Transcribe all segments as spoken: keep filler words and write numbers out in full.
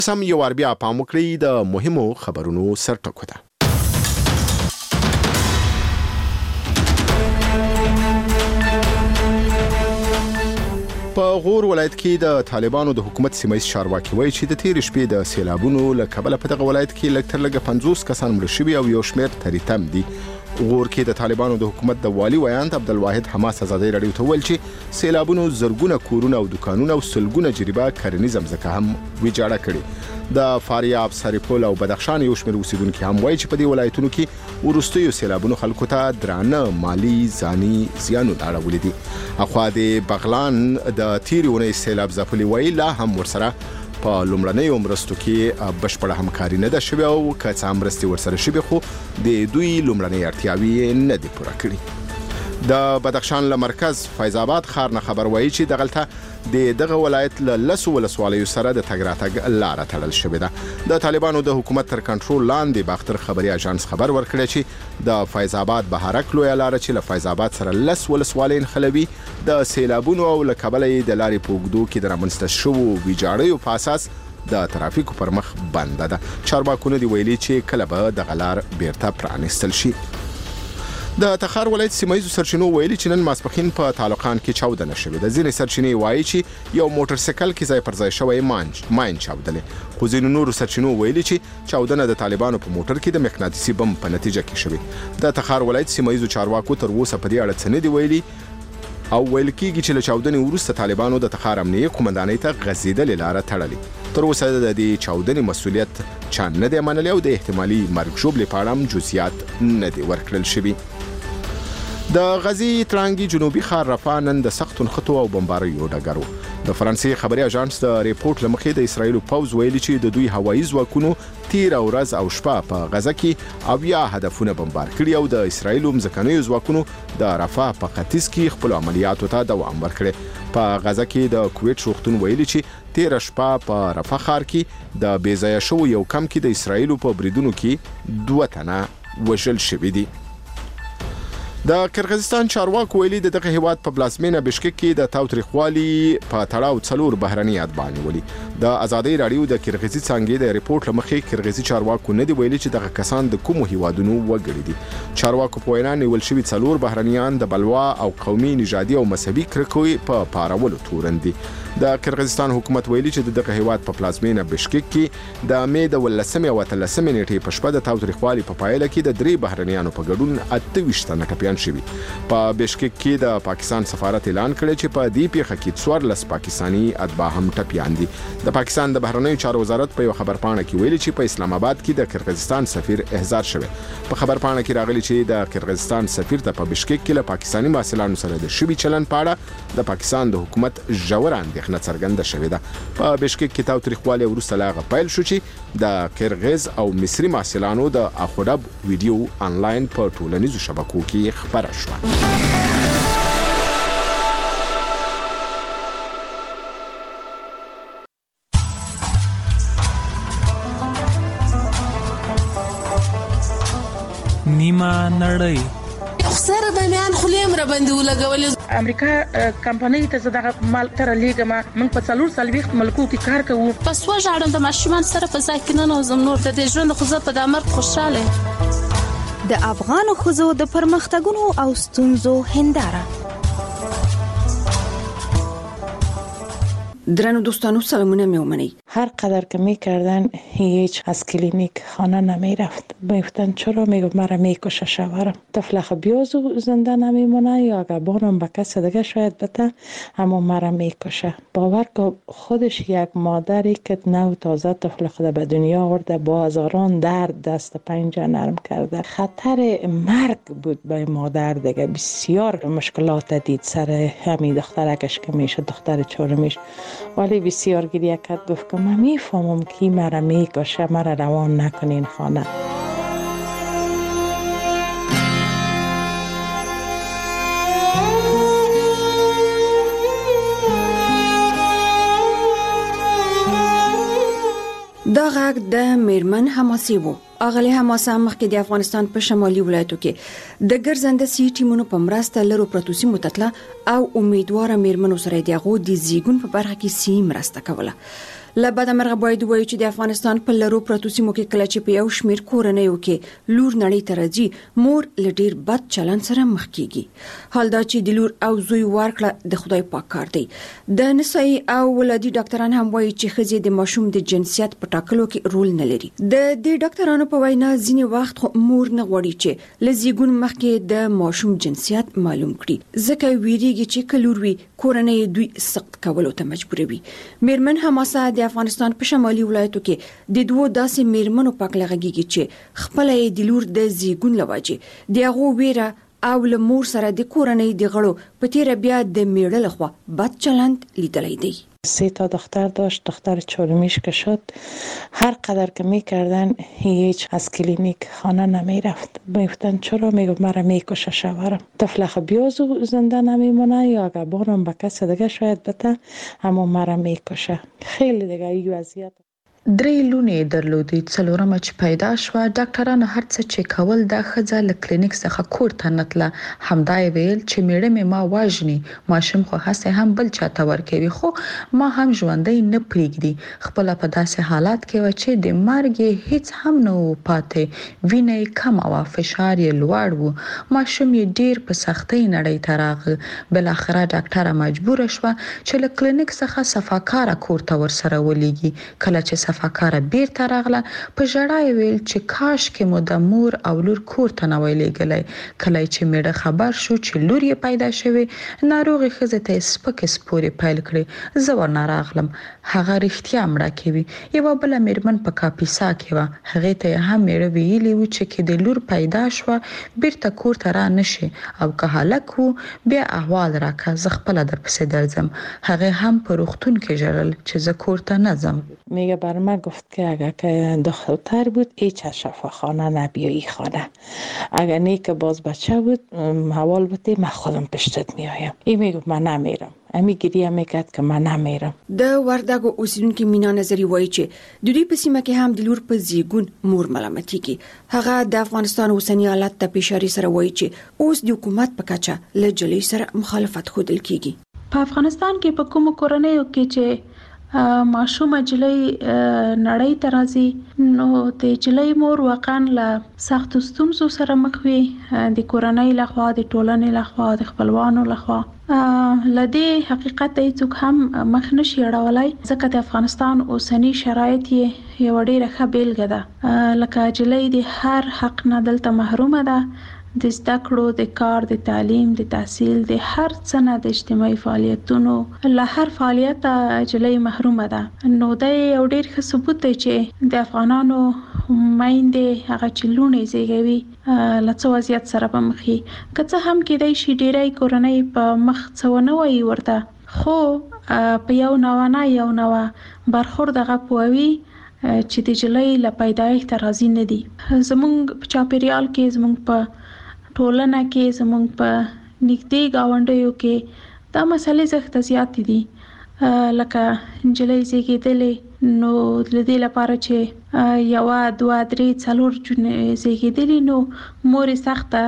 سم یو ور بیا پام وکړئ د مهمو خبرونو سرټکو ته. په غور ولایت کې د طالبانو د حکومت سیمایي چارواکي وایي چې د تیر شپې د سیلابونو له کبله په دغه ولایت کې لږ تر لږه پنځوس کسان مړه شوي او یو شمېر تریتم دي. غور کې د طالبانو د حکومت د والي ویاند عبدالواحد حماس ازادي رادیو ته ویل چې سیلابونو زرګونه کورونه او دکانونه او سلګونه جریبه کرنیزه ځمکه هم ویجاړه کړي. د فاریاب، سرپل او بدخشان یو شمېر اوسیدونکو هم وایي چې په دې ولایتونو کې وروستیو سیلابونو خلکو ته درانه مالی ځاني زیانونه اړولي دي. اخوا د بغلان د تیر ونې سیلاب ځپلي وایي لا هم ورسره په لومړنیو مرستو کې بشپړه همکاري نه ده شوې او که څه مرستې ورسره شوې خو د دوی لومړنۍ اړتیاوې نه دي پوره کړي. د بدخشان له مرکز فیض آباد ښار نه خبر وایي چې دغلته د دغه ولایت له لسو ولسوالیو سره د تګ راتګ لاره تړل شوې ده. د طالبانو د حکومت تر کنټرول لاندې باختر خبري اژانس خبر ورکړی چې د فیض آباد بهارک لویه لاره چې له فیض آباد سره لس ولسوالۍ نښلوي د سیلابونو او له کبله یې د لارې په اوږدو کې د رامنځته شوو ویجاړیو په اساس د ترافیکو پر مخ بنده ده. چارواکونه دي ویلي چې کله به دغه لار بیرته پرانیستل شي. د تخار ولایت سیمایي سرچینو ویلي چې نن ماسپښین په تعلقان کې چاودنه شوې ده. ځینې سرچینې وایي چې یو موټر سایکل کې ځای پر ځای شوی ماین ماین چاودلې، خو ځینو نورو سرچینو ویلي چې چاودنه د طالبانو په موټر کې د مقناطیسي بم په نتیجه کې شوې. د تخار ولایت سیمایي چارواکو تر اوسه په دې اړه څه نه دي ویلي او ویل کېږي چې له چاودنې وروسته طالبانو د تخار امنیه قومندانۍ ته غځېدلې لاره تړلې. تر اوسه د دې چاودنې مسؤلیت چا نه دی منلی او د احتمالي مرګ ژوبلې په اړه هم جزئیات نه دي ورکړل شوي. د غزي ترانګي جنوبي ښار رفح نن د سختو نښتو او بمباریو ډګر و. د فرانسې خبري اژانس د ریپورت لمخې د اسرایلو پوځ ویلي چې د دوی هوایي ځواکونو تیر ورځ او شپه په غزه کې اویا هدفونه بمبار کړي او د اسرایلو مځکنیو ځواکونو د رفح په ختیځ کې خپل عملیاتو ته دوام ورکړي. په غزه کې د کویت روغتون ویلي چې تیر شپه په رفح ښار کې د بې ځایه شوو یو کم کې د اسرایلو په بریدونو کې دوه تنه وژل شوي دي. د قرغیزستان چارواکو ویلي د دغه هیواد په پلازمینه بشکک کې د تاوتریخوالي په تړاو څلور بهرني اتباع نیولي. د ازادي رادیو د قرغیزي څانګې د ریپورت لمخې قرغیزي چارواکو نه دی ویلي چې دغه کسان د کومو هیوادونو وګړي دي. چارواکو په وینا نیول شوي څلور بهرنیان د بلوا او قومي نژادي او مذهبي کرکې په پارولو تورن دي. د قرغیزستان حکومت ویلي چې دغه هیواد په پلازمینه بشکک کې د مې د ولسمې او اتلسمې نیټې په شپه د تاوتریخوالي په پایله کې د درې بهرنیانو په ګډون اته ویشت تنه ټپیان شوي. په بشکک کې د پاکستان سفارت اعلان کړی چې په دې پیښه کې څوارلس پاکستاني اتباع هم ټپیان دي. د پاکستان د بهرنیو چارو وزارت په یو خبرپاڼه کې ویلي چې په اسلام آباد کې د قرغیزستان سفیر احضار شوی. په خبرپاڼه کې راغلي چې د قرغیزستان سفیر ته په بشکک کې له پاکستاني محصلانو سره د شوي چلن په اړه د پاکستان د حکومت ژور اندېښنه څرګنده شوې ده. په بشکک کې تاوتریخوالي وروسته لا هغه پیل شو چې د قرغیز او مصري محصلانو د اخودب ویډیو انلاین په ټولنیزو شبکو کې خبره شوه. نیمه نړۍ سره د میان خلیم را باندې ولګولې. امریکا کمپنۍ ته زده مال تر لیګما موږ په څلور سلويخت ملکو کې کار کوو. پس وژاړم د ماشومان سره په ځای کې نه نوزم نور د دې ژوند خو زه په دامر خوشاله. د افغان خوځو د پرمختګونو او ستونزو هنداره. درنو دوستانو سلامونه میومنی. هر قدر که میکردن هیچ از کلینیک خانه نمیرفت. میگفتن چرا؟ میگفت مرا میکشه شوهرم. طفل خبیاز زنده نمیمونه یا اگه بانم به کس دیگه شاید بته اما مرا میکشه. باور که خودش یک مادری که نو تازه طفل خود به دنیا آورده با هزاران درد دست پنجه نرم کرده. خطر مرگ بود به مادر دیگه. بسیار مشکلات دید سر همین دخترکش که میشه دختر چهارمیش. ولی بسیار گریه کرد. گفت که من میفهمم که مرا میکشه مرا روان نکنین خانه. دا غږ د میرمن حماسي وو. اغلی حماسه مخکې د افغانستان په شمالي ولایتو کې د ګرځنده سی ټیمونو په مرسته لرو پروتوسی متتله او امیدواره میرمنو سره د هغو د زیږون په برخه کې سی مرسته کوله. لبد مرغه باید وایي چې د افغانستان په لرو پروتو سیمو کې کله چې په یو شمیر کورنیو کې لور نړۍ ته راځي مور لډیر بد چلن سره مخ کیږي. حال دا چې د لور او زوی ورکړه د خدای پاک کار دی. د نسایي او ولادي ډاکټران هم وایي چې ښځې د ماشوم د جنسیت په ټاکلو کې رول نه لري. د دې ډاکټرانو په وینا ځینې وخت مور نه غواړي چې لزیګون مخکې د ماشوم جنسیت معلوم کړي ځکه ویریږي چې کلوروي کورنۍ دوی سخت کولو ته مجبوروي. میرمن حماسه د افغانستان په شمالي ولایتو کې د دوه داسې میرمنو پاک لغږیږي چې خپل د لور د زیګون لواجه د هغه ویره او له مور سره د کورنۍ د غړو په تیر بیا د میړه لخوا بد چلند لیدلی دی. سه تا دختر داشت، دختر چهارمیش که شد هر قدر که میکردن هیچ از کلینیک خانه نمیرفت. میگفتن چرا؟ میگفت مرا میکشه شوهرم. طفل خبیاز زنده نمیمونه یا اگه بارم به کس دیگه شاید بته اما مرا میکشه. خیلی دیگه این وضعیت. درې لونې درلودې. څلورمه چې پیدا شوه ډاکټرانو هر څه چې کول دا ښځه له کلینیک څخه کور ته نتله. همدا یې ویل چې میړه مې ما واژني، ماشوم خو هسې هم بل چاته ورکوي خو ما هم ژوندی نه پرېږدي. خپله په داسې حالات کې وه چې د مرګ یې هیڅ هم نه و پاتې. وینه یې کمه وه، فشار یې لوړ و، ماشوم یې ډېر په سختۍ نړۍ ته راغی. بالاخره ډاکټره مجبوره شوه چې له کلینیک څخه صفاکاره کور ته ورسره ولېږي. کله چې صفاکاره بیرته راغله په ژړا یې ویل چې کاش کې مو د مور او لور کور ته نه وای لېږلی. کله چې میړه خبر شو چې لور یې پیدا شوې ناروغې ښځې ته یې سپکې سپورې پیل کړې. زه ورنه راغلم، هغه رښتیا مړه کوي. یوه بله میرمن په کاپیسا کې وه، هغې ته یې هم میړه ویلي و چې کې د لور پیدا شوه بیرته کور ته را نشي او که هلک و بیا احوال راکه زه خپله درپسې درځم. هغې هم په روغتون کې ژړل چې زه کور ته نه ځم. میگه بر من گفت که اگر که دختر بود هیچ از شفاخانه نبیایی خانه، اگر نیک باز بچه بود حوال بودی من خودم پشتت میایم. این میگفت من نمیرم، امی گریه میکرد که من نمیرم. د وردګو اوسیدونکو مینا نظری وایي چې د دوی په سیمه کې هم د لور په زیګون مور ملامتي کی. هغه د افغانستان اوسنی حالت ته پیشاری سره وایي چې اوس د حکومت په کچه له جلې سره مخالفت ښودل کیږي. په افغانستان کې په کوم کورنیو کې چې ماشومه جلۍ نړۍ ته راځي نو د جلۍ مور واقعا له سخت ستونزو سره مخ وي، د کورنۍ لخوا، د ټولنې لخوا، د خپلوانو لخوا. لدې حقیقت ته هیڅوک هم مخ نشي اړولای ځکه د افغانستان اوسنی شرایط یې یو ډېره ښه بیلګه ده. لکه جلۍ د هر حق نه دلته محرومه ده، د زده کړو، د کار، د تعلیم، د تحصیل، د هر څه نه، د اجتماعي فعالیتونو له هر فعالیت جلۍ محرومه ده. نو دا یو ډېر ښه ثبوت دی چې د افغانانو میندې هغه چې لوڼې زیږوي له څه وضعیت سره به مخ وي. که څه هم کیدای شي ډېری کورنۍ په مخ څه ونه وایي ورته، خو په یو نوه نه یو نوه برخورد هغه پوهوي چې د جلۍ له پیدایښته راضي نه دي. زمونږ په چاپېریال کې، زمونږ په ټولنه کې، زمونږ په نږدې ګاونډیو کې دا مسئلې زښته زیاتې دي. لکه نجلۍ زیږېدلې نو د دې لپاره چې یوه دوه درې څلور جونې زیږېدلې نو مور یې سخته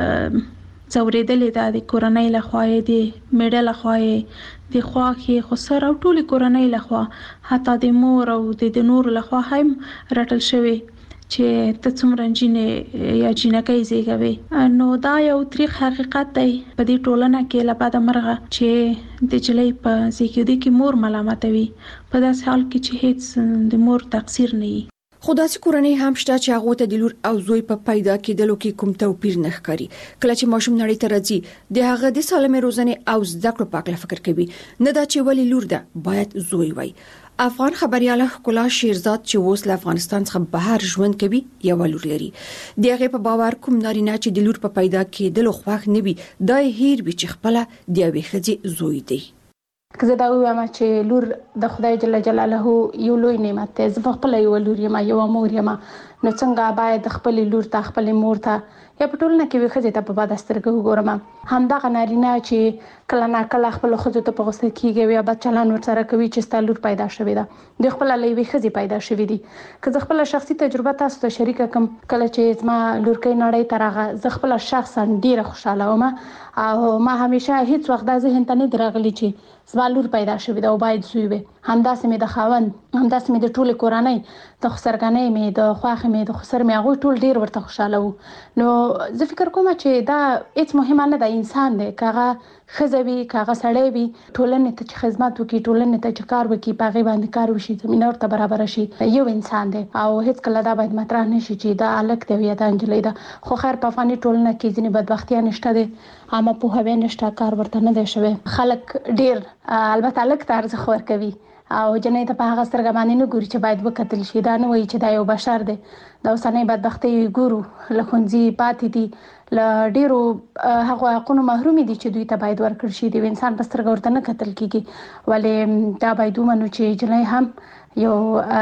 ځورېدلې ده، د کورنۍ لخوا یې، د میړه لخوا یې، د خواښې خسر او ټولې کورنۍ لخوا، حتی د مور او د نورو لخوا هم رټل شوې چې ته څومره نجونې یا جینکۍ زیږوي. نو دا یو تریخ حقیقت دی په دې ټولنه کې له بده مرغه چې د جلۍ په زیږېدو کې مور ملامتوي، په داسې حال کې چې هیڅ د مور تقصیر نه وي. خو داسې کورنۍ هم شته چې هغو ته د لور او زوی په پیدا کېدلو کې کوم توپیر نه ښکاري. کله چې ماشوم نړۍ ته راځي د هغه د سالمې روزنې او زده کړو په اړه فکر کوي، نه دا چې ولې لور ده باید زوی وي. افغان خبرياله ښکلا شیرزاد چې اوس له افغانستان څخه بهر ژوند کوي یو لور لري. د هغې په باور کوم نارینه چې د لور په پیدا کېدلو خوښ نه وي دا یې هیر وي چې خپله د یوې ښځې زوی دی. که زه دا ووایم چې لور د خدای جل جلاله یو لوی نعمت دی، زه خپله یوه لور یم، یوه مور یم، نو څنګه باید خپلې لور ته، خپلې مور ته یا په ټولنه کې وي ښځې ته په بده سترګه وګورم. همدغه نارینه چې کله ناکله خپلو ښځو ته په غوسه کېږي یا بد چلند ورسره کوي چې ستا لور پیدا شوې ده، دوی خپله له یوې ښځې پیدا شوي دي. که زه خپله شخصي تجربه تاسو ته شریکه کړم، کله چې زما لورکۍ نړۍ ته راغله زه خپله شخصا ډېره خوشحاله وم او ما همیشه هیڅ وخت دا ذهن ته نه دی راغلی چې زما لور پیدا شوې ده او باید زوی وي. همداسې مې د خاوند همداسې مې د ټولې کورنۍ د خسرګنۍ مې د خواخې مې د خسر مې هغه ټول ډیر ورته خوشاله وو. نو زه فکر کوم چې دا هیڅ مهمه نه ده، انسان دی، کاغه خزوي کاغه سړی وي، ټولنې ته چې خدمت وکړي، ټولنې ته چې کار وکړي، پاغي باندې کار وشي، زمينه ورته برابر شي، یو انسان دی او هیڅ کله دا باید مطرح نشي چې دا الک دی یا دا انجلۍ ده. خو خیر په افغاني ټولنه کې ځینې بدبختي نشته دي، عامه پوهاوی نشته، کار ورته نه دی شوی. خلک ډیر البته الک ته ارزښت ورکوي او جنې ته په هغه سترګه باندې نه ګوري چې باید وکتل شي. دا نه وایي چې دا یو بشر دی. دا اوسنۍ بدبختي ګورو، لخونځي پاتې دي، ل ډیرو هغه حقوقو محرومي دي چې دوی ته باید ورکړ شي. د انسان په سترګه ورته نه کتل کیږي، ولې دا باید ومنو چې جنې هم یو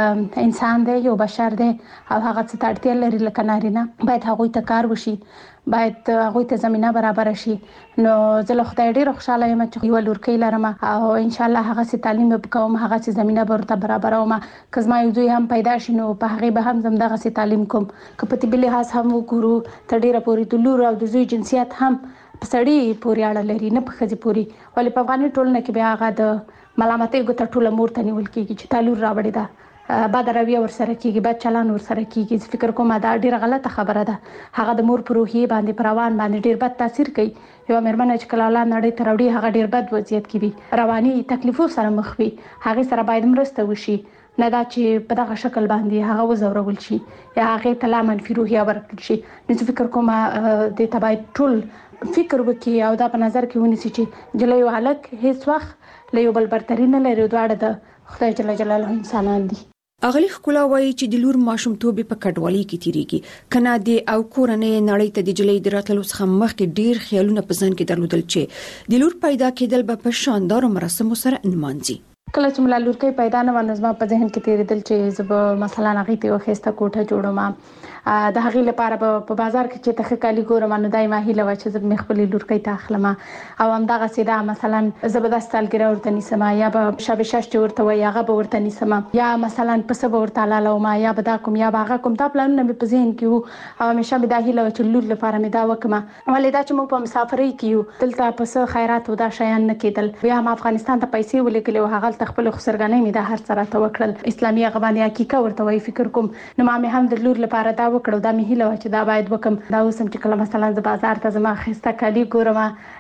انسان دی، یو بشر دی او هغه څه ته اړتیا لري لکه نارینه. باید هغوی ته کار وشي، باید هغوی ته زمينه برابر شي. نو زه له خدای ډیر خوشاله یم چې یو لورکۍ لرم او ان شاء الله هغه سي تعلیم وکوم، هغه سي زمينه ورته برابروم. که زما یو دوی هم پیدا شي نو په هغه به هم زم دغه سي تعلیم کوم. که په طبي لحاظ هم وګورو ته ډیره پوری د لور او د زوی جنسیت هم په سړی پورې اړه لري، نه په ښځې پورې. ولې په افغاني ټولنه کې بیا هغه د ملامتۍ ګوته ټوله مور ته نیول کېږي چې تا لور راوړې ده، بد رویه ورسره کېږي، بد چلند ورسره کېږي. زه فکر کوم دا ډیره غلطه خبره ده. هغه د مور پر روحیې باندې، پر روان باندې ډیر بد تاثیر کوي. یو مېرمنه چې کله اولاد نړۍ ته راوړي هغه ډیر بد وضعیت کې وي، رواني تکلیفو سره مخ وي، هغه سره باید مرسته وشي، نه دا چې په دغه شکل باندې هغه وزورول شي یا هغه ته لا منفي روحیه ورکړل شي. نو زه فکر کوم د ته باید ټول فکر وکړي او دا په نظر کې ونیسي چې جلې او هلک هیڅ وخت له یو بل برتري نه لري، دواړه د خدای جل جلاله انسانان دي. اغلی خکولا وایي چې د لور ماشومتوب په کډوالۍ کې تیریږي، کنه د او کورنۍ نړۍ ته د جلې د راتلو څخه مخکې ډیر خیالونه په ځان کې درلودل چې د لور پیدا کېدل به په شاندار مراسمو سره نمانځي. کله چې ملا لورکۍ پیدا نه ونظم په ذهن کې تیریدل چې زب مثلا هغه ته وخسته کوټه جوړوم، د هغې لپاره په بازار کې چې تخه کالي ګورم نو دای ما هیله و چې زب مې خپل لورکۍ ته اخلم او هم دغه سیده مثلا زبردست الګره ورته نیسم یا به شب شش ورته وي هغه به ورته نیسم یا مثلا پس به ورته لاله ما یا به دا کوم یا به هغه کوم دا پلانونه مې په ذهن کې وو او همیشه مې دا هیله و چې لور لپاره مې دا وکم. ولې دا چې موږ په مسافرۍ کې یو دلته پس خیرات او دا شیان نه کېدل، بیا هم افغانستان ته پیسې ولګلې او هغه خپل خسرګنۍ مې دا هر سره ته وکړل، اسلامي غوانې حقیقت ورته وي. فکر کوم نو ما مې هم د لور لپاره دا وکړو، دا مې هیله چې دا باید وکم. دا اوسم چې کله مثلا د بازار ته زما خسته کالي ګورم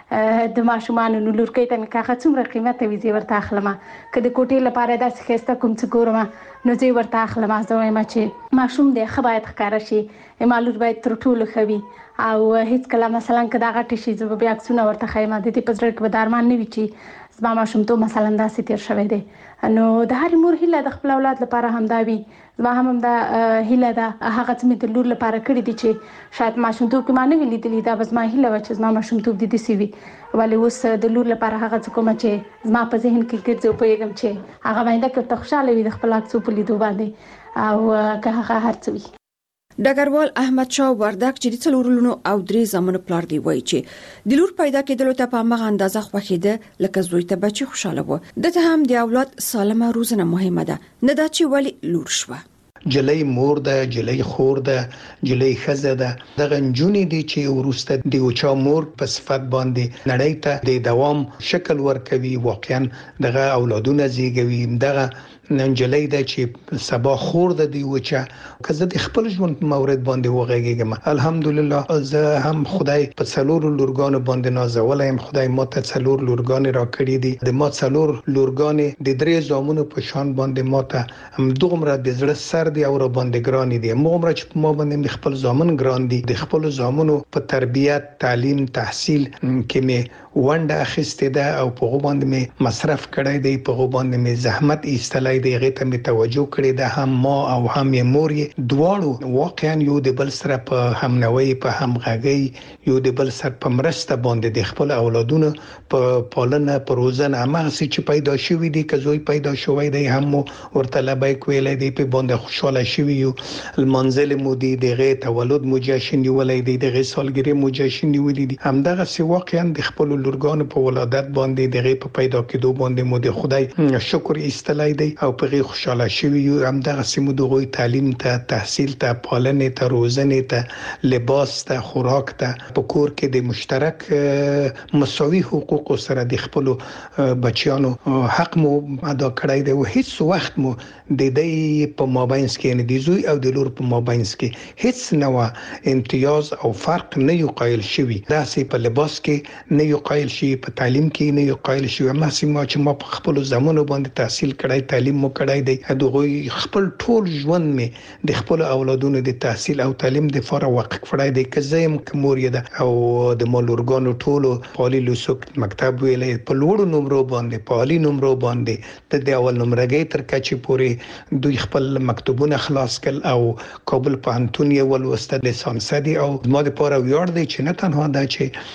د ماشومان نو لورکۍ ته مې کاغه څومره قیمته وي زی ورته اخلم، که د کوټې لپاره داسې خسته کوم څه ګورم نو زی ورته اخلم. زه وایم چې ماشوم دې ښه باید ښکاره شي، مالور باید تر ټولو ښه وي او هیڅ کله مثلا که دا غټ شي زه بیا عکسونه ورته ښیم، د دې په زړه کې به د ارمان نه وي چې زما ماشومتوب مثلا داسې تیر شوی دی. نو د هر مور هیله د خپل اولاد لپاره همدا وي، زما هم هم دا هیله ده هغه څه مې د لور لپاره کړی دي چې شاید ماشومتوب کې ما نه وي لیدلي، دا به زما هیله وه چې زما ماشومتوب دې داسې وي. ولې اوس د لور لپاره هغه څه کومه چې زما په ذهن کې ګرځي او پوهېږم چې هغه باید ورته خوشحاله وي د خپل عکسو په لیدو باندې او که هغه هر څه وي. ډګروال احمد شاه وردک چې د څلورلونو او درې زامنو پلار دی وایي چې د لور پیدا کېدلو ته په هغه اندازه خوښیده لکه زوی ته بچي خوشاله و. دته هم د اولاد سالمه روزنه مهمه ده، نه دا چې ولی لور شوه. جلې مور ده، جلې خور ده، جلې خزه ده، دغه نجونې دي چې ورسته د اوچا مور په صفت باندې نړۍ ته د دوام شکل ورکوي، واقعا دغه اولادونه زیږوي. دغه ننجلې ده چې سبا خور ده دی وچا که زه د خپل ژوند مورد باندې وغږیږم. الحمدلله زه هم خدای په څلور لورګانو باندې نازولای يم، خدای ما ته څلور لورګانې را کړې دي. د ما څلور لورګانې د درې زامنو په شان باندې ما ته هم دومره د زړه سر دي او را باندې ګران دي. موږ چې ما باندې خپل زامن ګران دي، د خپل زامنو په تربیت، تعلیم، تحصیل کې مې ونده اخیسته ده او په غو باندې مې مصرف کړی دی، په غو باندې مې زحمت ایستلای دی، هغه ته مې توجه کړې ده. هم ما او هم یې مور یې دواړو واقعا یو د بل سره په همنوي، په همغږي، یو د بل سره په مرسته باندې د خپل اولادونو په پالنه، په روزنه هغه چې پیدا شوی دي. که زوی پیدا شوی دی هم ورته لبیک ویلې دی، په باندې خوشاله شوی یو. المنزل مودي دغه تولد مو جشن نیولې دی، دغه سالګری مو جشن نیولې دي. همدغه سی واقعا د خپل لورګانو په ولادت باندې دغه په پیدا کېدو باندې مو د خدای شکر ایستلای دی او په غي خوشاله شوی یو هم دغه سیمو دغه تعلیم ته تحصیل ته پالنې ته روزنې ته لباس ته خوراک ته په کور کې د مشترک مساوي حقوق سره د خپل بچیانو حق مو ادا کړی دی او هیڅ وخت مو د دې په مابینس کې نه دی زوی او د لور په مابینس کې هیڅ نوع امتیاز او فرق نه یو قایل شوی داسې په لباس کې نه یو قایل شي په تعلیم کې نه یو قایل شي ما سیمه چې ما په خپل زمانو باندې تحصیل کړای تعلیم مو کړای دی دغه خپل ټول ژوند می د خپل اولادونو د تحصیل او تعلیم د فار وقف کړای دی که زم کومور یې او د مالورګانو ټولو پالي لوسک مکتب ویلې په لوړو نمبر باندې پالي نمبر باندې د اول نمبرګي تر کچې پورې دوی خپل مکتوبونه خلاص کړ او کابل پوهنتون یې ولوسته لیسانس دي او ما د پاره ویاړ دی چې نه تنها دا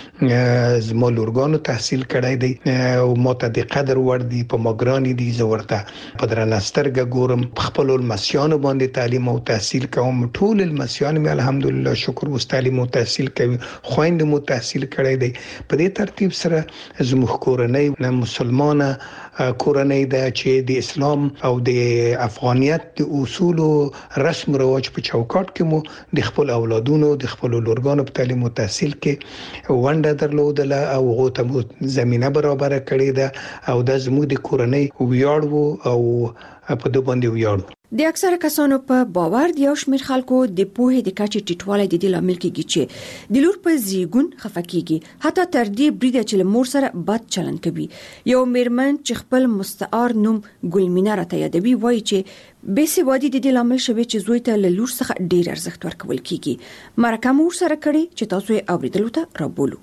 چې زما لورګانو تحصیل کړی دی او ماته د قدر ور دي په ماګرانی دي زورته په درنسترګه ګورم خپل المسیان باندې تعلیم او تحصیل کوم ټول المسیان مې الحمدلله شکر وس تعلیم او تحصیل کوي خويند مو تحصیل کړی دی په دې ترتیب سره زموږ کورنۍ مسلمانه کورنۍ ده چې د اسلام او د افغانیت د اصول او رسم رواج په چوکاټ کې مو د خپل اولادونو د خپل لورګانو په تعلیم او تحصیل کې ونده درلودله او غوته زمينه برابر کړې ده او د زموږ د کورنۍ ویاړ وو او په دوه باندې ویاړ د اکثره کسانو په باور دی او شمیر خلکو د پوهې د کچې ټیټوالی د دې لامل کېږي چې د لور په زیګون خفکیږي حتی تر دې بریده چې مور سره بد چلند کوي یو میرمن چې خپل مستعار نوم ګلمینه راته یادوي وایي چې به سوادي د دې لامل شوی چې زوی ته له لور څخه ډیر ارزښت ورکول کیږي مرکه مور سره کړي چې تاسو یې اوریدلو ته رابولو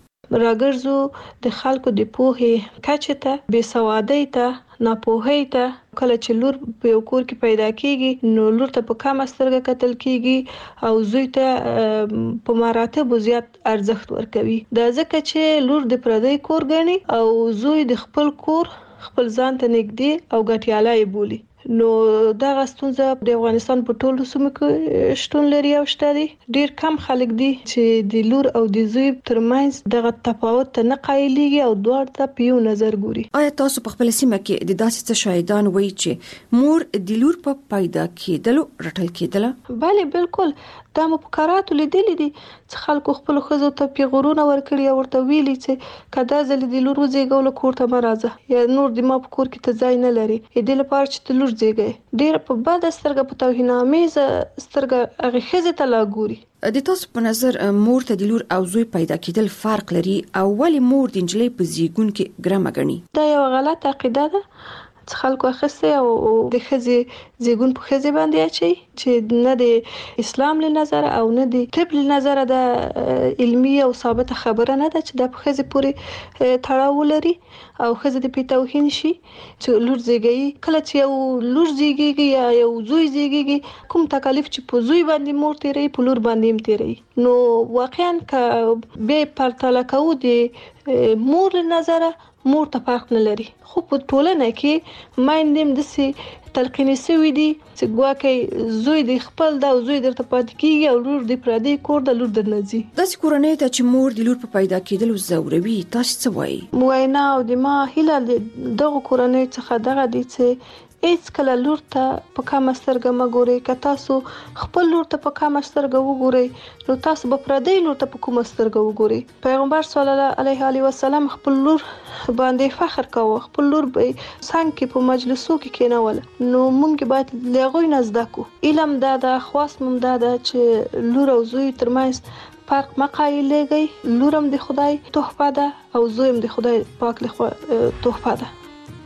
راګرځو د خلکو د پوهې کچې ته بے سوادۍ ته ناپوهۍ ته کله چې لور په یو کور کې پیدا کیږي نو لور ته په کم سترګه کتل کیږي او زوی ته په مراتب زیات ارزښت ورکوي دا ځکه چې لور د پردی کور ګڼي او زوی د خپل کور خپل ځان ته نږدې او ګټیاله بولي نو دا غستونزه د افغانستان په ټولو سیمو کې شتون لري او شته دي ډیر کم خلک دي چې د لور او د زوی ترمنځ دغه تفاوت نه قایلېږي او دوه ته په یو نظر ګوري آیا تاسو په خپل سیمه کې د داسې څه شاهدان وایي چې مور د لور په پیدا کېدلو رټل کېدله bale بالکل دا مو په کاراتو لیدلې دي چې خلکو خپل خزو ته پیغورونه ورکړي او ورته ویلي چې کدا زل د لور وزېګول کور ته مرزه یا نور د ما په کور کې ته ځای نه لري دې لپاره چې د لور زېګي ډیر په بد سترګه په توهینامیز سترګه هغه خزه ته لا ګوري د تاسو په نظر مور ته د لور او زوی پیدا کېدل فرق لري او ولی مور د انجلۍ په زیګون کې ګرامه غني دا یو غلط عقیده ده چې خلکو اخسته او د خزي زیګون په خزي باندې اچي چې نه د اسلام له نظر او نه د طب له نظر د علمي او ثابت خبره نه ده چې د خزي پوری تړاو لري او خزي د پیتاوهین شي چې لور زیګي کله چې یو لور زیګي یا یو زوی زیګي کوم تکلیف چې په زوی باندې مور تیری په لور باندې هم تیری نو واقعا ک به پرتاله کو دي مور له نظر مور ته فرق نه لري خو په ټولنه کې مایندم د سي تلقیني سوي دي چې ګواکې زوی د خپل دا زوی درته پات کیږي او لور د پردي کور د لور د نځي د کورنۍ ته چې مور د لور په پیدا کېدلو زوروي تاسو څه وایي موینا او د ما هله دغه کورنۍ څخه دغه دي چې هیڅ کله لور ته په کومه سترګه مګوري که تاسو خپل لور ته په کومه سترګه وګورئ نو تاسو به پردی لور ته په کومه سترګه وګورئ پیغمبر صلی الله علیه وسلم خپل لور باندې فخر کاوه خپل لور به څنګه کې په مجلسو کې کېنول نو موږ باید لغوی نزد کو علم دا د خاص مم دا چې لور او زوی ترمنځ فرق مقایلېږي لورم د خدای تحفه ده او زویم د خدای پاک له تحفه ده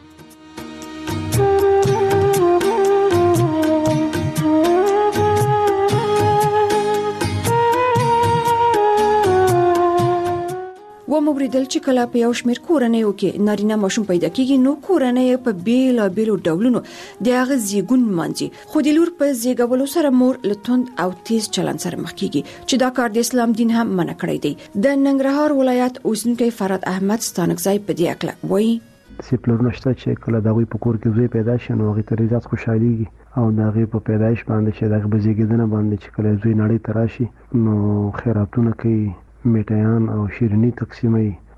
و موریدل چې کله په یو شمېر کورنیو کې نارینه ماشوم پیدا کیږي نو کورنۍ په بیل بیل ډولونو د هغه زیګون مانځي خو د لور په زیګولو سره مور لتوند او تیز چلند سره مخ کیږي چې دا کار د اسلام دین هم منع کړی دی د ننګرهار ولایت اوسنکی فراد احمد ستانکزای په دې اکله وایي چې پلور نشته چې کله دغه په کور کې زوی پیدا شي نو هغه ترې ځات خوشاليږي او دغه په پیدایش باندې چې دغه بزیګیدنه باندې چې کله زوی نړۍ تراشي نو خیراتونه کوي میټیان او شیرینی تقسیمي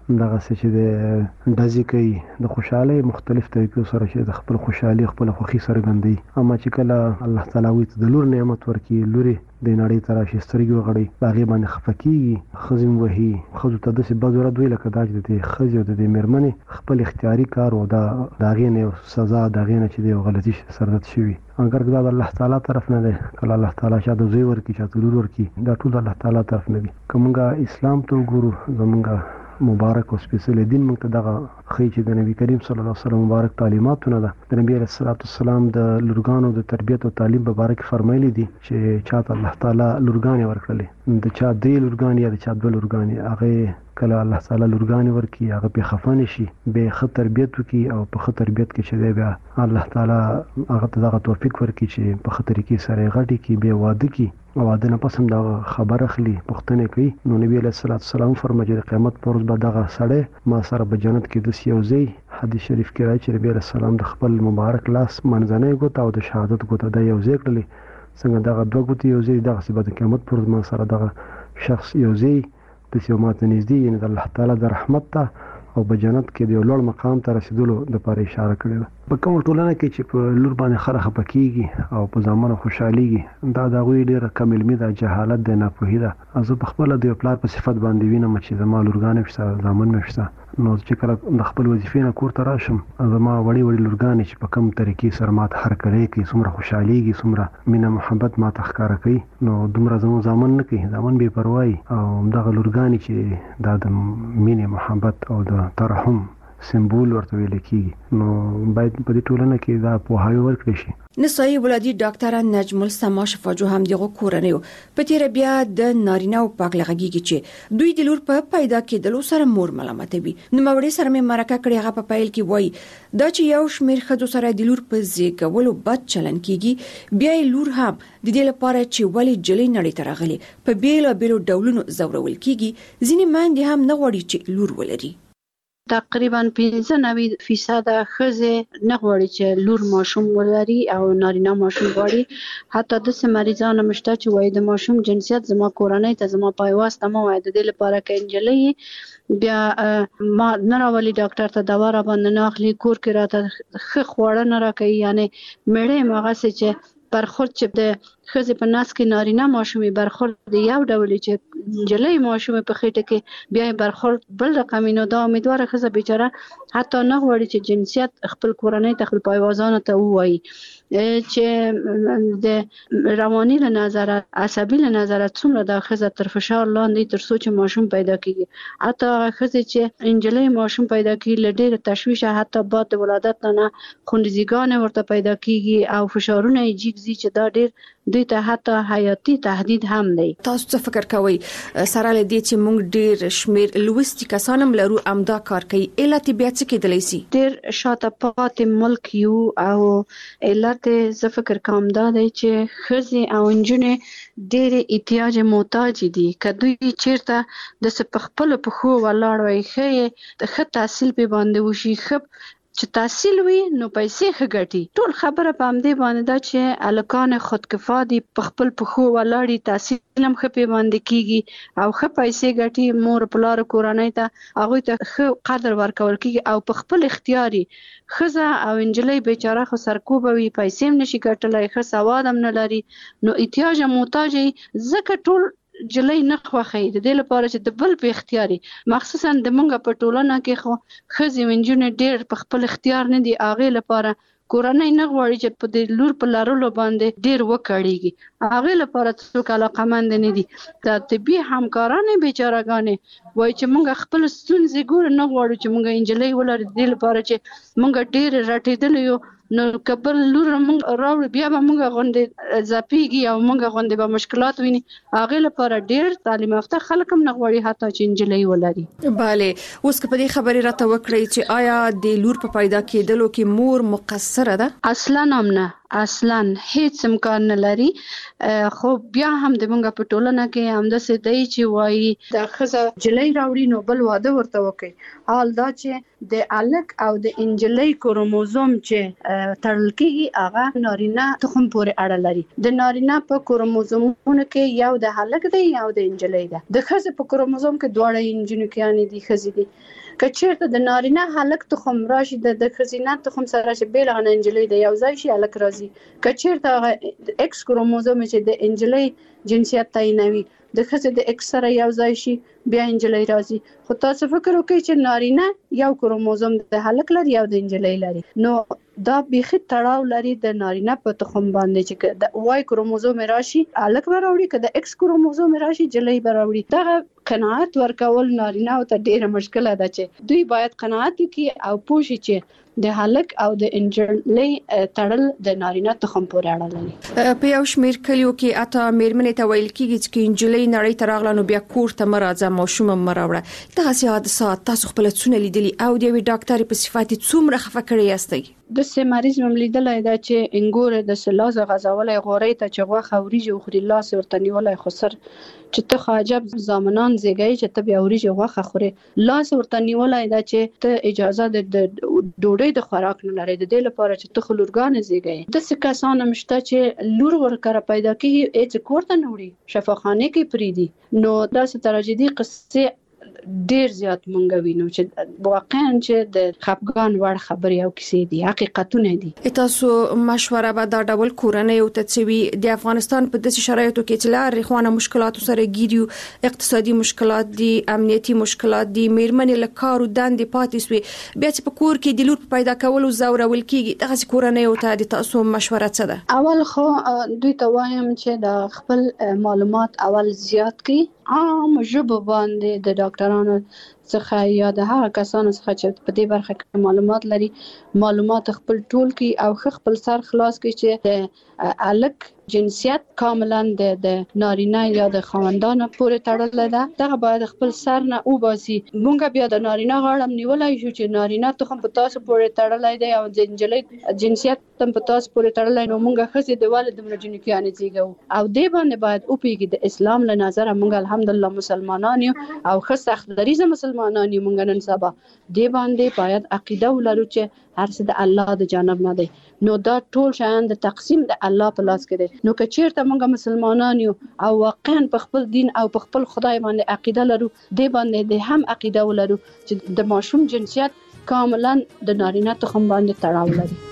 دغه څه چې د ډزې کوي د خوشحالۍ مختلف طریقو سره چې د خپل خوشحالي خپل خوښي څرګندوي. اما چې کله الله تعالی وي د لور نعمت ورکړي، لوري د نړۍ ته راشي سترګې وغړي، په هغې باندې خفه کېږي، ښځې هم وهي، ښځو ته داسې بد ورد وي لکه دا چې د دې ښځې او د دې مېرمنې خپل اختیاري کار و دا د هغې نه یو سزا د هغې نه چې د یو غلطي سرزد شوي. اگر دا د الله تعالی طرف نه دی، کله الله تعالی چاته زوی ورکړي چاته لور ورکړي، دا ټول د الله تعالی طرف نه دي. که موږ اسلام ته وګورو، زموږ مبارک او سپیڅلی دین موږ ته دغه ښیي چې د نبی کریم صلی الله علیه وسلم مبارک تعلیماتونه ده. د نبی علیه الصلاة والسلام د لورګانو د تربیت او تعلیم په باره کې فرمایلي دي چې چاته الله تعالی لورګانې ورکړلې، د چا درې لورګانې یا د چا دوه لورګانې، هغې کله الله تعالی لورګانې ورکړي هغه پې خفه نه شي، بیا یې ښه تربیت وکړي او په ښه تربیت کې چې دی بیا الله تعالی هغه ته دغه توفیق ورکړي چې په ښه طریقې سره یې غټې کړي، بیا واده کړي او واده نه پس هم دغه خبر اخلي، پوښتنې کوي. نو نبي علیه الصلاة والسلام فرمایي چې د قیامت په ورځ به دغه سړی ما سره په جنت کې داسې یو ځای حدیث شریف کې راځي چې نبي علیه السلام د خپل مبارک لاس منځنۍ ګوته او د شهادت ګوته دا یو ځای کړلې، څنګه دغه دوه ګوتې یو ځای، دغسې به د قیامت په ورځ ما سره دغه شخص یو ځای داسې یو ماته نږدې، یعنې د الله تعالی د رحمت ته او په جنت کې د یو لوړ مقام ته رسیدلو دپاره اشاره کړې ده. په کومه ټولنه کې چې په لور باندې خلک خفه کېږي او په زامنو خوشحالېږي، دا د هغوی ډېره کم علمي ده، جهالت ده، ناپوهي ده. زه په خپله د یو پلار په صفت باندې وینم چې زما لورګانې شته، زامن مې شته، نو چې کله د خپل وظیفې نه کور ته راشم، زما وړې وړې لورګانې چې په کوم طریقې سره ماته هرکلی کوي، څومره خوشحالېږي، څومره مینه محبت ماته ښکاره کوي، نو دومره زموږ زامن نه کوي. زامن بې پروایي او همدغه لورګانې چې دا د مینې محبت او د ترحم سمبول ورته ویل کېږي، نو باید په دې ټولنه کې دا پوهاوی ورکړی شي. نسایي ولادي ډاکټره نجم السما شفاجو هم دغه کورنیو په تیر بیا د نارینه او پاک لغږیږي چې دوی د لور په پیدا کېدلو سره مور ملامتوي. نو موري سره مې مرکه کړې، هغه په پیل کې وایي دا چې یو شمېر ښځو سره د لور په زیږولو بد چلن کېږي، بیا یې لور هم د دې لپاره چې ولې جلۍ نړۍ ته راغلې په بیلو بیلو ډولونو زورول کېږي. ځینې میندې هم نه غواړي چې لور ولري. تقریبا پنځه نوي فیصد ښځې نه غواړي چې لور ماشوم ولري او نارینه ماشوم غواړي. حتی داسې مریضان هم شته چې وایي د ماشوم جنسیت زما کورنۍ ته زما پیوسته مه وایي، د دې لپاره که نجلۍ بیا ما نه راولي ډاکټر ته دوا را باندې نه اخلي، کور کې راته ښه خواړه نه راکوي، یعنې مېړه یم هغسې چې برخورد چې د ښځې په نس کې نارینه ماشومې برخورد د یو ډول چې نجلۍ ماشومې په خېټه کې بیا یې برخورد بل رقم وي. نو دا امیدواره ښځه بیچاره حتی نه غواړي چې جنسیت خپل کورنۍ ته خپل پایوازانو ته ووایي، چې د رواني له نظره عصبي له نظره څومره دا ښځه تر فشار لاندې تر څو چې ماشوم پیدا کېږي. حتی هغه ښځې چې نجلۍ ماشوم پیدا کېږي له ډېره تشویشه حتی بعد د ولادت نه خونریزیګانې ورته پیدا کېږي او فشارونه یې جګ ځي چې دا ډېر دوی ته حتی حیاتي تهدید هم دی. تاسو څه فکر کوئ سره له دې چې موږ ډېر شمېر لوستي کسان هم لرو امدا کار کوي، علت بیا څه کېدلی شي؟ ډېر شاته پاتې ملک یو او علت زه فکر کوم دا دی چې ښځې او نجونې ډېرې احتیاج محتاج دي. که دوی چېرته داسې په خپلو پښو ولاړ وای، ښه ښه تحصیل پې باندې وشي، ښه چې تحصیل وي نو پیسې ښه ګټي. ټول خبره په همدې باندې ده چې هلکان خودکفا دي، په خپل پښو ولاړ دي، تحصیل هم ښه پې باندې کېږي او ښه پیسې ګټي، مور پلار کورنۍ ته هغوی ته ښه قدر ورکول کېږي او په خپل اختیار ښځه او نجلۍ بیچاره خو سرکوبه وي، پیسې هم نشي ګټلی، ښه سواد هم نه لري، نو احتیاج محتاج ځکه ټول جلۍ نه خوښوي. د دې لپاره چې د بل په اختیاري مخصوصا د مونږ په ټولنه کې خو ښځې او نجونې ډېر په خپل اختیار نه دي، هغې لپاره کورنۍ نه غواړي چې په دې لور په لرلو باندې ډېر وکړېږي، هغې لپاره څوک علاقمند نه دي. دا طبي همکارانې بیچارهګانې وایي چې مونږ خپل ستونزې ګورو، نه غواړو چې مونږ نجلۍ ولرو، د دې لپاره چې مونږ ډېر رټېدلي یو، نو که بل لور مونږ راوړو بیا به مونږ غوندې ځپېږي او مونږ غوندې به مشکلات ویني. هغې لپاره ډېر تعلیم یافته خلک هم نه غواړي حتی چې نجلۍ ولري. بله، اوس که په دې خبرې راته وکړئ چې آیا د لور په پیدا کېدلو کې مور مقصره ده؟ اصلا هم نه، اصلا هیڅ امکان نه لري. خو بیا هم د مونږ په ټولنه کې هم د سدي چې وایي د خزه جلۍ راوړي نو بل واده ورته وکي. حال دا چې د الک او د انجلۍ کروموزوم چې تړل کیږي هغه نارینه تخم پورې اړه لري. د نارینه په کروموزومونو کې یو د الک دی یو د انجلۍ دی. د خزه په کروموزوم کې دواړه انجینو کې دي خزې دي. کچېرته د نارینه هلک تخم راشي د خزینه تخم سره راشي بیل غن انجلۍ د یو ځای شي الک راځي. کچېرته ایکس کروموزوم چې د انجلۍ جنسیت تعینوي د خزې د ایکس سره یو ځای شي بیا انجلۍ راځي. خو تاسو فکر وکړئ چې نارینه یو کروموزوم د هلک لري یو د انجلۍ لري نو دا بیخي تړاو لري د نارینه په تخم باندې چې د وای کروموزوم راشي الک به راوړي که د ایکس کروموزوم راشي جلۍ به راوړي. دا قناعت ورکول نارینه او ته ډیره مشکله ده چې دوی باید قناعت وکړي او پوه شي چې د هلک او د انجلۍ تړل د نارینه تخم پورې اړه لري. په یو شمېر کلیو کې اته میرمنې ته ویل کېږي چې انجلۍ نړۍ ته راغله نو بیا کور ته مرزه ماشوم مراوړه. دغه حادثات تاسو خپل څونه لیدلي او د یو ډاکټر په صفات څومره خفه کړی یاستئ؟ د سه مریض مملیدلای دا چې انګور د سلاز غزولای غوري ته چې غوخه وريجه خوري لاس ورته نیولای خسر چې ته خاجب زامنان زیږی چې ته بیا وريجه غوخه خوري لاس ورته نیولای دا چې ته اجازه د ډوډۍ د خوراک نه لري د دې لپاره چې ته خلورګان زیږی. د څه کسان مشته چې لور ورکره پیدا کیږي اې چې کوړه نوړي شفاخانه کې پریدي نو دا څه تراژیدي قصې ډیر زیات مونږ وینو چې واقعا چې د خپګان وړ خبرې او کیسې دي حقیقتونه دي. تاسو مشوره به دا ډول کورنۍ او تڅوي د افغانستان په داسې شرایطو کې چې لارې خوانه مشکلات سره ګیریو اقتصادي مشکلات دي امنیتي مشکلات دي میرمنې له کار او دندې پاتې سوي بیا چې په کور کې د لور پیدا کول او زورول کیږي دغه کورنۍ او ته د تاسو مشوره څه ده؟ اول خو دوی ته وایم چې د خپل معلومات اول زیات کړي عام ژبه باندې د ډاکټرانو څخه یا د هغه کسانو څخه چې په دې برخه کې معلومات لري معلومات خپل ټول کی او خپل سر خلاص کی چې د الک جنسیت کاملا د نارینه یا د خاوندانو پورې تړل ده. دغه باید خپل سر نه او باسي. مونږ بیا د نارینه غاړم نیولای شو چې نارینه تخم په تاسو پورې تړلای دی او د انجلۍ جنسیت تم په تاسو پورې تړلای نو مونږ خسي د والد مرجنی کیانه زیږو او دې باندې باید او پیګي د اسلام له نظر مونږ الحمدلله مسلمانان یو او خص اخدریزه مسلمانان یو مونږ نن سبا دې باندې باید عقیده ولرو چې هر څه د الله د جانب نه دی نو دا ټول شیان د تقسیم د الله په لاس کې دی. نو که چیرته مونږ مسلمانان یو او واقعا په خپل دین او په خپل خدای باندې عقیده لرو دې باندې د هم عقیده ولرو چې د ماشوم جنسیت کاملا د نارینه تخم باندې تړاو لري.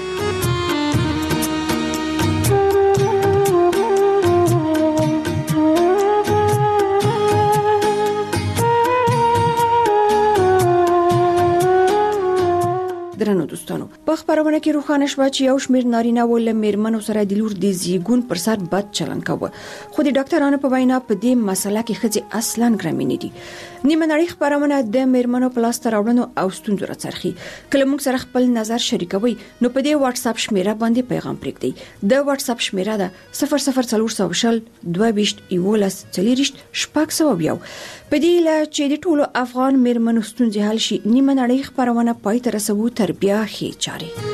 درنو دوستانو په خبرونه کې روښانه شو چې یو شمېر نارینه ول میرمنو سره د لور د زیګون پر سر بد چلن کاوه خو د ډاکټرانو په وینا په دې مسله کې خځې اصلا ګرامینې دي. نیمه نړۍ خبرونه د میرمنو په لاس راوړنو او ستونزو راڅرخي. کله موږ سره خپل نظر شریکوي نو په دې واتس اپ شمیره باندې پیغام پرېږدئ. د واتس اپ شمیره ده صفر صفر څلور سوه شل دوه ویشت یولس څلوېښت شپږ سوه یو. په دې لا چې د ټولو افغان میرمنو ستونزې حل شي نیمه نړۍ خبرونه پای ته رسوو تر بیا ښې چارې.